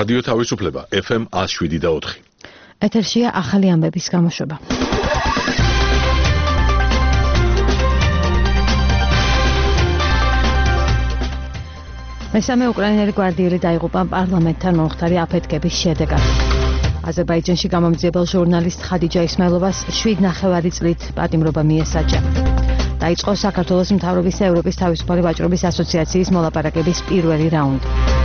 რადიო თავისუფლება FM 107.4. ეთერშია ახალი ამბების გამოშვება. მესამე უკრაინელი გვარდიელი დაიღუპა პარლამენტთან მომხდარი აფეთქების შედეგად. აზერბაიჯანში გამომძიებელ ჟურნალისტ ხადიჯა ისმაილოვას 7,5 წლით პატიმრობა მიესაჯა. დაიწყო საქართველოს მთავრობის ევროპის თავისუფალი ვაჭრობის ასოციაციის მოლაპარაკების პირველი რაუნდი.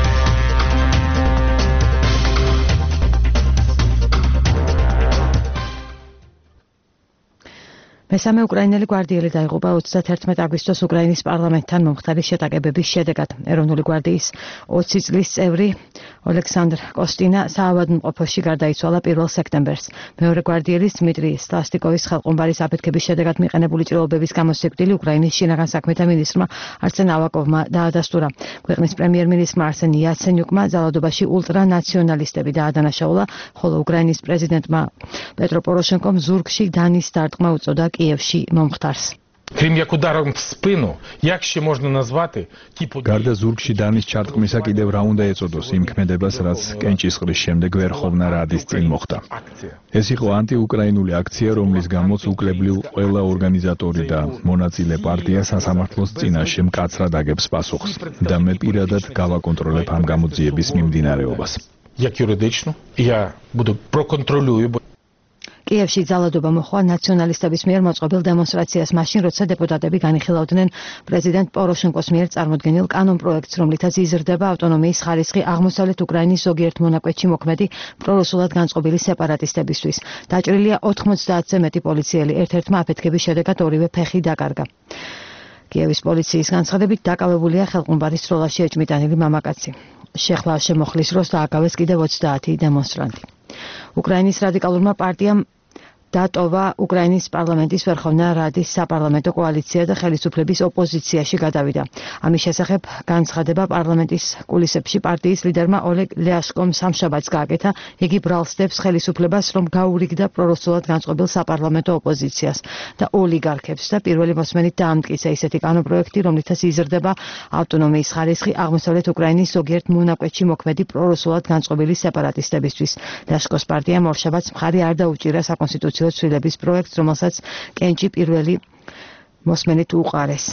მესამე უკრაინელი გვარდიელი დაიღუპა 31 აგვისტოს უკრაინის პარლამენტთან მომხდარი შეტაკებების შედეგად. ეროვნული გვარდიის 20 წლის წევრი ოლექსანდრ კოსტინა საავადმყოფოში გარდაიცვალა 1 სექტემბერს. მეორე გვარდიელის დმიტრი სტასტიკოვის ხელყუმბარის აფეთქების შედეგად მიყენებული ჭრილობების გამოსაკვდილი უკრაინის შინაგან საქმეთა მინისტრმა არსენ ავაკოვმა დაადასტურა. ქვეყნის პრემიერ-მინისტრმა არსენ იაცენიუკმა ძალადობაში ულტრანაციონალისტები დაადანაშაულა, ხოლო უკრაინის პრეზიდენტმა პეტრო პოროშენკომ ზურგში დანის დარტყმა უწოდა კიევში მომხდარს. Крім як ударом в спину, як ще можна назвати ті події? გარდა ზურგში დანის ჩარტყმისა კიდევ რა უნდა ეწოდოს იმ ქმედებას, რაც კენჭისყრის შემდეგ ვერხოვნა რადის წინ მოხდა. ეს იყო ანტიუკრაინული აქცია, რომლის გამოც უკლებლივ ყველა ორგანიზატორი და მონაწილე პარტია სასამართლოს წინაშე მკაცრად აგებს პასუხს და მე პირადად გავაკონტროლებ ამ გამოძიების მიმდინარეობას. Як юридично, я буду проконтролюю. კიევში ძალადობა მოხდა ნაციონალისტების მიერ მოწყობილ დემონსტრაციას მაშინ, როცა დეპუტატები განიხილავდნენ პრეზიდენტ პოროშენკოს მიერ წარმოდგენილ კანონპროექტს, რომლითაც იზრდება ავტონომიის ხარისხი აღმოსავლეთ უკრაინის ზოგიერთ მონაკვეთში მოქმედი პრორუსულად განწყობილი სეპარატისტებისთვის. დაჭრილია 90-ზე მეტი პოლიციელი, ერთ-ერთმა აფეთქების შედეგად ორივე ფეხი დაკარგა. კიევის პოლიციის განცხადებით დაკავებულია ხელყუმბარის სროლაში ეჭმიტანილი მამაკაცი. შეხლა შემოხლის დროს დააკავეს კიდევ 30 დემონსტრანტი. უკრაინის რადიკალურმა პარტიამ დატოვა უკრაინის პარლამენტის ვერხოვნა რადის საპარლამენტო კოალიცია და ხელისუფლების ოპოზიციაში გადავიდა. ამის შესახებ განცხადება პარლამენტის კულისებში პარტიის ლიდერმა ოლეგ ლიაშკომ სამშაბათს გააკეთა. იგი ბრალსდებს ხელისუფლებას, რომ გაურიგდა პრორუსულად განწყობილ საპარლამენტო ოპოზიციას და ოლიგარქებს და პირველი მოსმენით დაამტკიცა ისეთი კანონპროექტი, რომლითაც იზრდება ავტონომიის ხარისხი აღმოსავლეთ უკრაინის ზოგიერთ მონაკვეთში მოქმედი პრორუსულად განწყობილი სეპარატისტებისთვის. ლიაშკოს პარტიამ ორშაბათს მხარი არ დაუჭირა საკონსტიტუციო ცვლილების პროექტს, რომელსაც კენჭი პირველი მოსმენით უყარეს.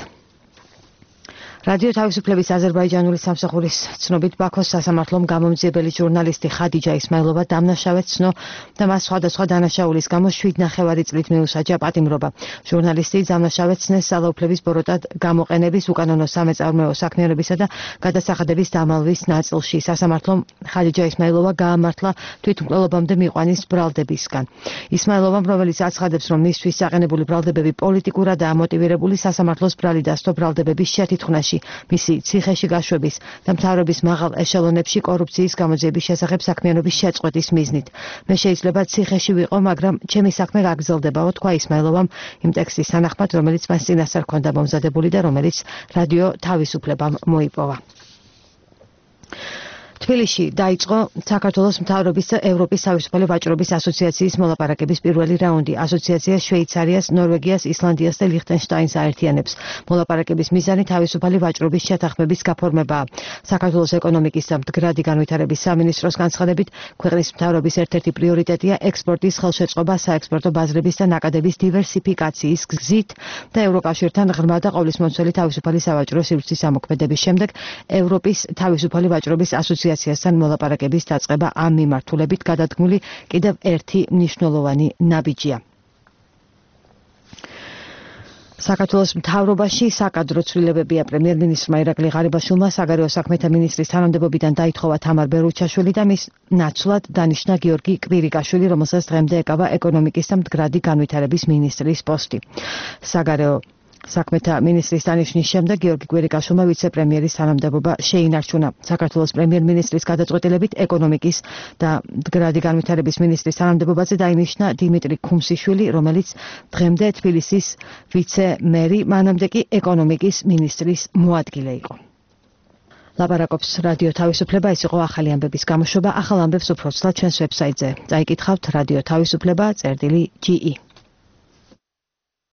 რადიო თავისუფლების აზერბაიჯანული სამსახურის ცნობით ბაქოს სასამართლომ გამომძიებელი ჟურნალისტი ხადიჯა ისმაილოვა დამნაშავედ ცნო და მას სხვადასხვა დანაშაულის გამო 7,5 წლით მიუსაჯა პატიმრობა. ჟურნალისტი დამნაშავედ ცნეს ძალაუფლების ბოროტად გამოყენების, უკანონო სამეწარმეო საქმიანობისა და გადასახადების დამალვის ნაწილში. სასამართლომ ხადიჯა ისმაილოვა გაამართლა თვითმკვლელობამდე მიყვანის ბრალდებისგან. ისმაილოვამ, რომელიც აცხადებს, რომ მისთვის საყენებული ბრალდებები პოლიტიკურადაა მოტივირებული, სასამართლოს ბრალი დასდო ბრალდებების შეთითქმაში, მისი ციხეში გაშვების და მთავრობის მაღალ ეშელონებში კორუფციის გამოძიების შესახებ საქმიანობის შეწყვეტის მიზნით. მე შეიძლება ციხეში ვიყო, მაგრამ ჩემი საქმე გაგრძელდებაო, თქვა ისმაილოვამ იმ ტექსტის თანახმად, რომელიც მას წინასწარ ჰქონდა მომზადებული და რომელიც რადიო თავისუფლებამ მოიპოვა. თბილისში დაიწყო საქართველოს მთავრობის და ევროპის თავისუფალი ვაჭრობის ასოციაციის მოლაპარაკების პირველი რაუნდი. ასოციაცია შვეიცარიას, ნორვეგიას, ისლანდიას და ლიხტენშტაინს აერთიანებს. მოლაპარაკების მიზანი თავისუფალი ვაჭრობის შეთანხმების გაფორმებაა. საქართველოს ეკონომიკის და მდგრადი განვითარების სამინისტროს განცხადებით, ქვეყნის მთავრობის ერთ-ერთი პრიორიტეტია ექსპორტის ხელშეწყობა საექსპორტო ბაზრების და ნაკადების დივერსიფიკაციის გზით და ევროკავშირთან ღრმა და ყოვლისმომცველი თავისუფალი სავაჭრო სივრცის ამოქმედების შემდეგ ევროპის თავისუფალი ვაჭრობის ასოციაციასთან მოლაპარაკების დაწყება ამ მიმართულებით გადადგმული კიდევ ერთი მნიშვნელოვანი ნაბიჯია. საქართველოს მთავრობაში საკადრო ცვლილებებია. პრემიერ-მინისტრმა ირაკლი ღარიბაშვილმა საგარეო საქმეთა მინისტრის თანამდებობიდან დაითხოვა თამარ ბერუჩაშვილი და მის ნაცვლად დანიშნა გიორგი კვირიკაშვილი, რომელსაც დღემდე ეკავა ეკონომიკის და მდგრადი განვითარების მინისტრის პოსტი. საგარეო საქმეთა მინისტრის დანიშვნის შემდეგ გიორგი კვირიკაშვილმა ვიცე-პრემიერის თანამდებობა შეინარჩუნა. საქართველოს პრემიერ-მინისტრის გადაწყვეტილებით ეკონომიკის და მდგრადი განვითარების მინისტრის თანამდებობაზე დაინიშნა დიმიტრი ქუმსიშვილი, რომელიც დღემდე თბილისის ვიცე-მერი, მანამდე კი ეკონომიკის მინისტრის მოადგილე იყო. ლაპარაკობს რადიო თავისუფლება. ეს იყო ახალი ამბების გამოშვება. ახალ ამბებს უფრო ცლად ჩვენს ვებსაიტზე. წაიკითხავთ რადიო თავისუფლება წერტილი GE.